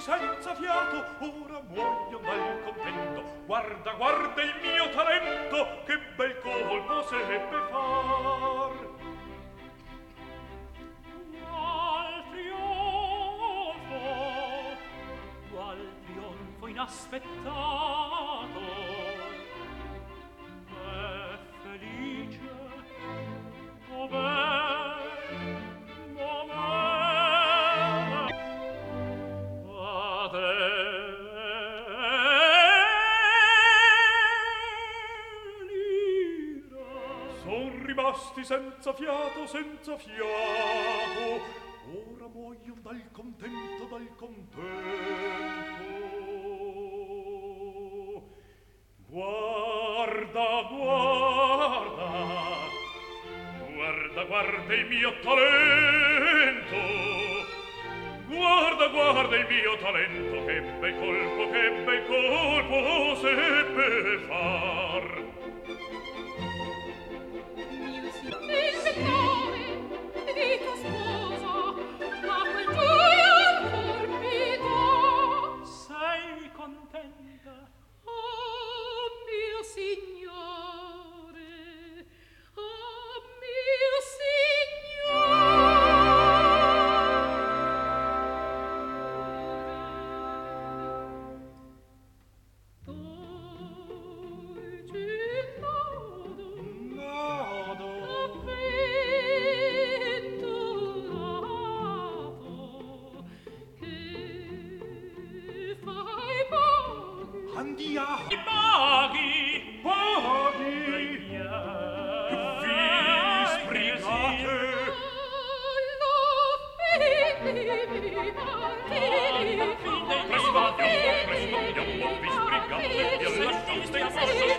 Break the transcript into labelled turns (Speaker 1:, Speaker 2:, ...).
Speaker 1: senza fiato, ora muoio dal contento. Guarda, guarda il mio talento, che bel colpo seppe far. Qual trionfo inaspettato, è felice, oh rimasti senza fiato, senza fiato, ora muoio dal contento, dal contento. Guarda, guarda, guarda, guarda il mio talento, guarda, guarda il mio talento, che bel colpo seppe far.
Speaker 2: Il Signore, di tua sposa, a quel gioia ancor mi dà.
Speaker 1: Sei contenta?
Speaker 2: Oh, mio Signore, oh, mio
Speaker 1: Andiamo! Paghi! Paghi! Vi sbrigate! Presto andiamo, vi sbrigate, vi lasciate,